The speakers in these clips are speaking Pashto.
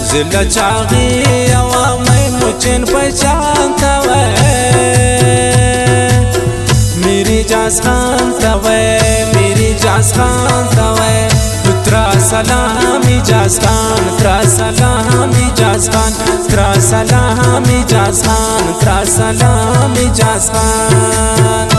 زل چاغي عوامي مچن پہچان توے میری جاز خان توے میری جاز خان توے ترا سلامی جاز خان ترا سلامی جاز خان ترا سلامی جاز خان ترا سلامی جاز خان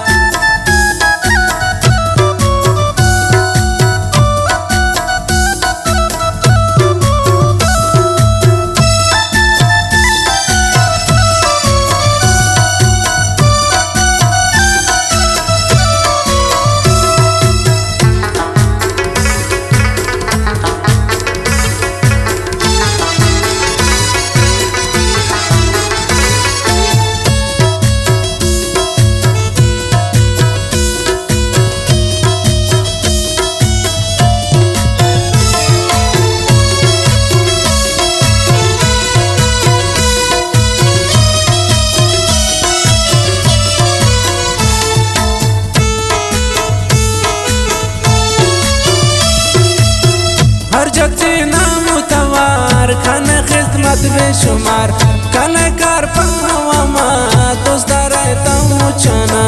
کن خدمت بشمار کن کار پاوما دوست دارتم مچانا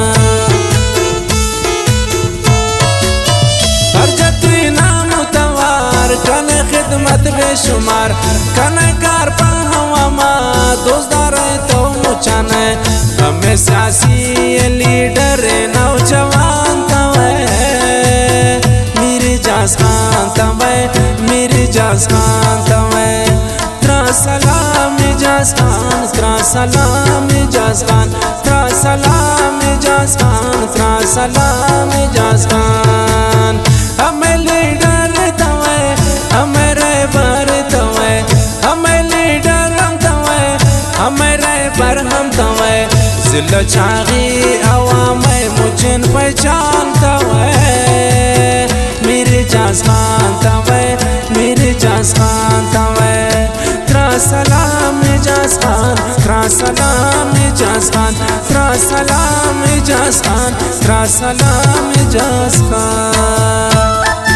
هر جتی نامتوار کن خدمت بشمار کن کار پاوما دوست دارتم مچانا ہمیں سیاسی لیڈر نوجوان توے میری جاز خان توے میری جاز خان توے سلام جاز خان ترا سلام جاز خان ترا سلام جاز خان ترا سلام جاز خان ہمیں لیڈر توے ہمیں رہبر توے ہمیں لیڈر ہم توے ہمیں رہبر ہم توے ضلع چاغی عوامي مچن پہچان توے میری جاز خان توے میری جاز خان توے سلام جاز خان ترا سلام جاز خان ترا سلام جاز خان ترا سلام جاز خان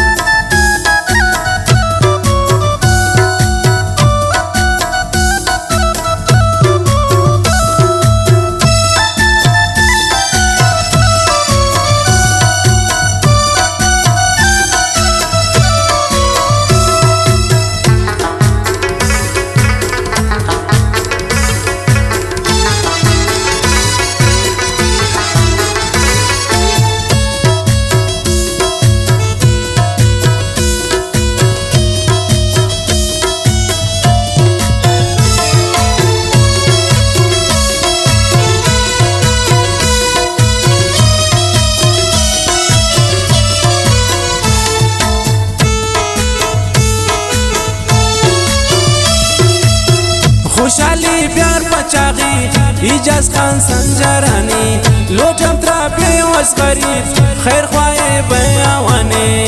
خوشحالی پیار پچاغی ایجاز خان سنجرانی لوٹم ترابی وز غریب خیر خواہ بیاوانی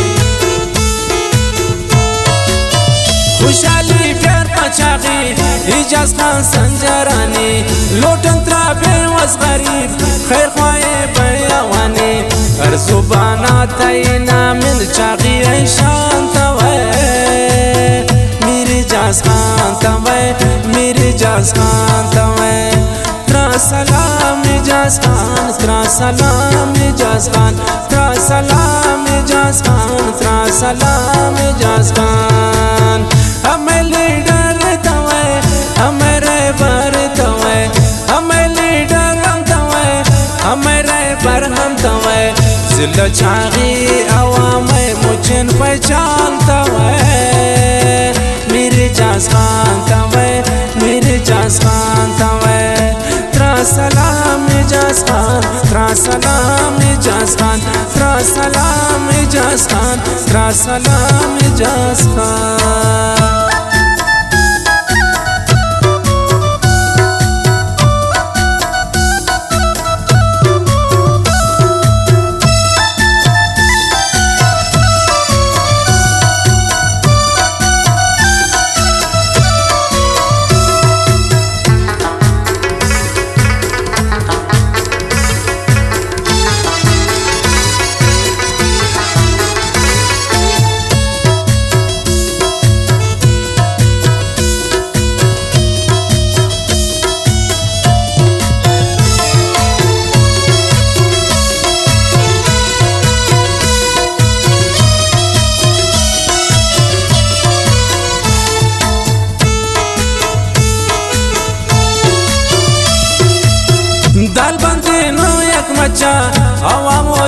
خوشحالی پیار پچاغی ایجاز خان سنجرانی لوٹم ترابی وز غریب خیر خواہ بیاوانی ہر زبانا تینا من چاغی ایشان توے میری جاز خان توے میری جاز خان توے ترا سلام جاز خان ترا سلام جاز خان ترا سلام جاز خان ترا سلام جاز خان ہمیں لیڈر توے ہمیں رہبر توے ہمیں لیڈر ہم توے ہمیں رہبر ہم توے ضلع چاغی عوامي مچن پہچان توے میری جاز خان توے میری جاز خان توے ترا سلام جاز خان ترا سلام جاز خان ترا سلام جاز خان ترا سلام جاز خان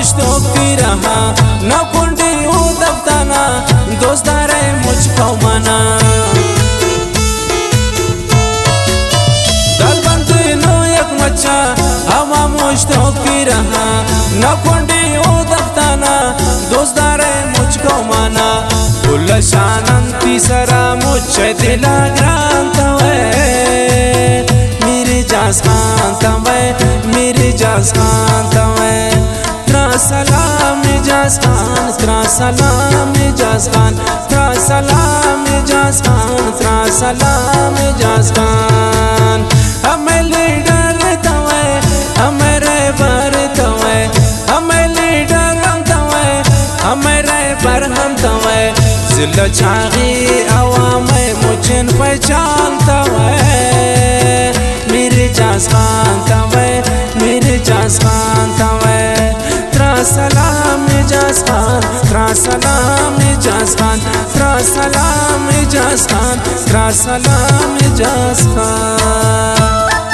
मुझको की रहा न कुंडी हो दफ्ताना दोस्तारे मुझको मना दल बनते नो एक मच्चा हवा मुझको की रहा न कुंडी हो दफ्ताना दोस्तारे मुझको मना कुल शानंती सरा मुझे दिला ग्रांत मेरे जासान तवे मेरे जासान तवे त्रा सलाम जासान त्रा सलाम जासान त्रा सलाम जासान त्रा सलाम जासान हमें लीडर तवे हमें रहबर तवे हमें लीडर तवे हमें रहबर हम तवे जिला छागी आवाम मुझन पहचान तवे मेरे जासान तवे मेरे जासान तवे त्रा सलाम जासान त्रा सलाम जासान त्रा सलाम जासान त्रा सलाम जासान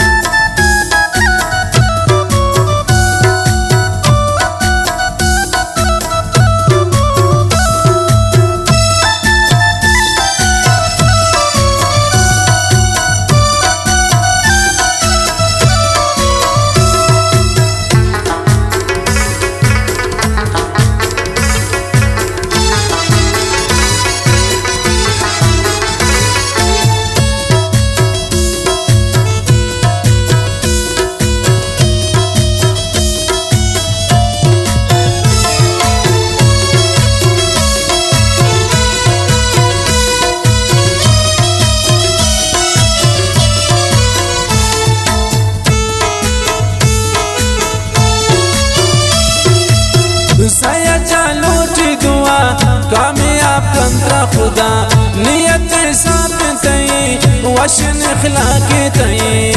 कामयाब कंत्रा खुदा नियत साथ तई वशन अखलाक तई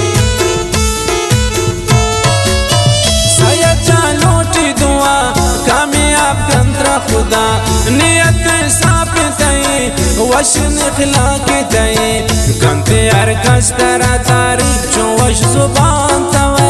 सया लोटी दुआ कामयाब कंत्रा खुदा नियत साथ तई वशन अखलाक तई कंते हर कस्तरा तारीफ जो वश जुबान तवे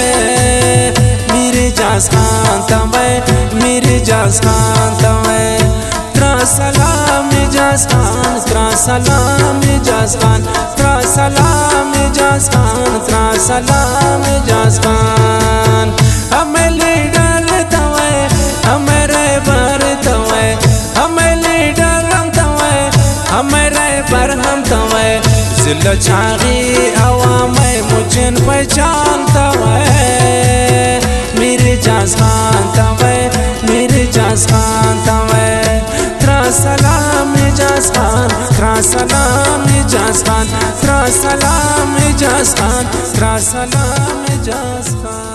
मेरे जासान तवे मेरे जासान तवे त्रा सलाम जासान त्रा सलाम जासान त्रा सलाम जासान त्रा सलाम जासान हमें लीडर तवे हमें रहबर तवे हमें लीडर तवे हमें रहबर हम तवे जिला छागी आवाम मुझन पहचान तवे मेरे जासान तवे मेरे जासान तवे त्रा सलाम जासान त्रा सलाम जासान त्रा सलाम जासान त्रा सलाम जासान।